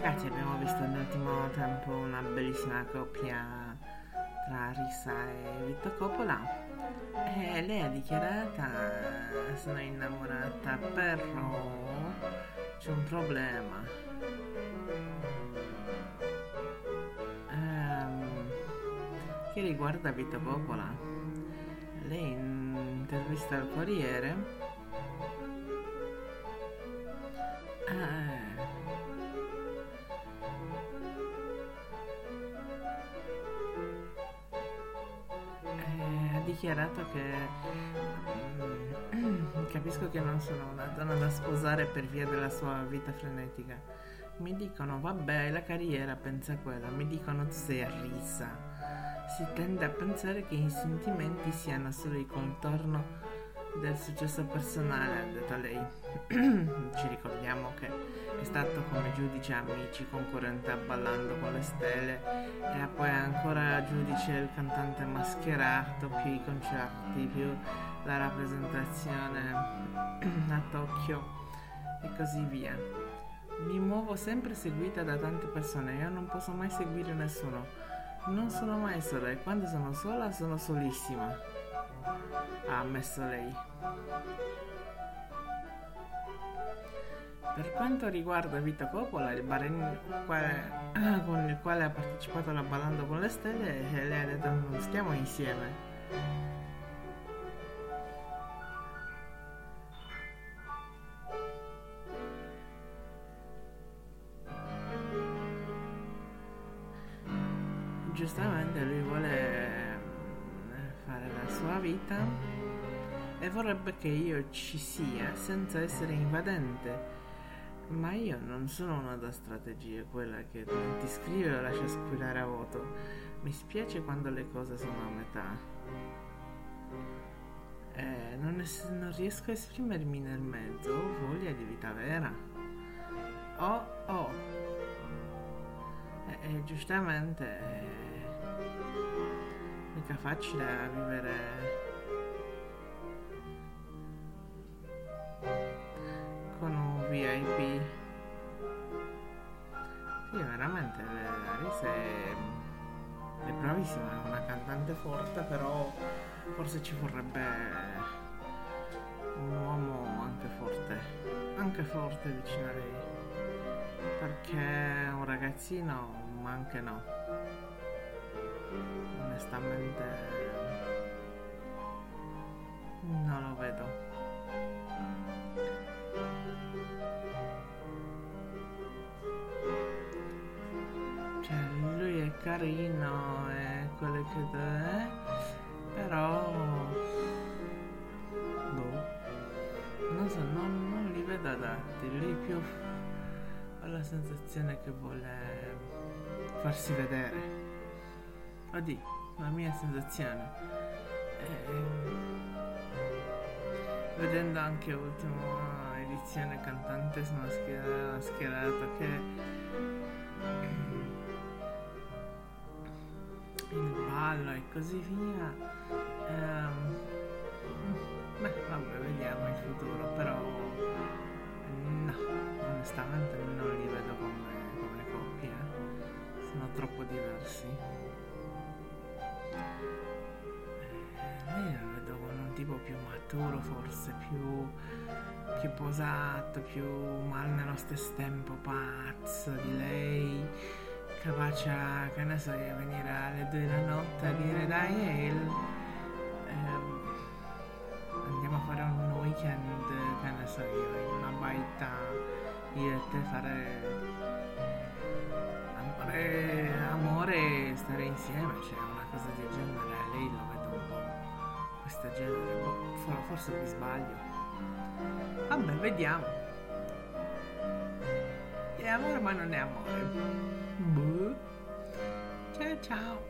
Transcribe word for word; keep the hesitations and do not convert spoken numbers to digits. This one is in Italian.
Ragazzi, abbiamo visto nell'ultimo tempo una bellissima coppia tra Risa e Vito Coppola e lei ha dichiarato sono innamorata, però c'è un problema. Ehm, che riguarda Vito Coppola. Lei in intervista al Corriere eh, eh, ha dichiarato che mm, capisco che non sono una donna da sposare per via della sua vita frenetica. Mi dicono vabbè, la carriera pensa a quella, mi dicono tu sei a risa. Si tende a pensare che i sentimenti siano solo il contorno del successo personale, ha detto lei. Ci ricordiamo che è stato come giudice Amici, concorrente a Ballando con le Stelle e poi ancora giudice il cantante mascherato, più i concerti, più la rappresentazione a Tokyo e così via. Mi muovo sempre seguita da tante persone, io non posso mai seguire nessuno. Non sono mai sola e quando sono sola sono solissima, ha ammesso lei. Per quanto riguarda Vito Coppola, il bar in quale- con il quale ha partecipato alla Ballando con le Stelle, lei ha detto non stiamo insieme. Giustamente lui vuole mm, fare la sua vita e vorrebbe che io ci sia senza essere invadente. Ma io non sono una da strategie, quella che non ti scrive o lascia squillare a vuoto. Mi spiace quando le cose sono a metà. Eh, non, es- non riesco a esprimermi nel mezzo, ho voglia di vita vera. Oh, oh. E e giustamente eh, mica facile a vivere con un V I P. Sì, veramente, eh, Alice è, è bravissima, è una cantante forte, però forse ci vorrebbe un uomo anche forte, anche forte vicino a lei, perché un ragazzino, ma anche no, onestamente non lo vedo. Cioè, lui è carino e quello che è, però boh, non so, non, non li vedo adatti. Lui più ho la sensazione che vuole farsi vedere. Oddio, la mia sensazione. E, vedendo anche l'ultima edizione cantante sono schierato, schierato che il ballo e così via. Ehm, beh, vabbè, vediamo il futuro, però no, onestamente non li vedo come, come coppia, sono troppo diversi. Eh, lei la vedo come un tipo più maturo, forse più, più posato, più mal nello stesso tempo, pazzo di lei, capace, che ne so, di venire alle due della notte a dire dai El, ehm, andiamo a fare un weekend, che ne so io, in una baita, io e te fare amore, amore e stare insieme, cioè una cosa del genere, a lei lo vedo un po' questo genere, boh, for- forse mi sbaglio. Vabbè, vediamo. È amore ma non è amore. Boh. Ciao ciao.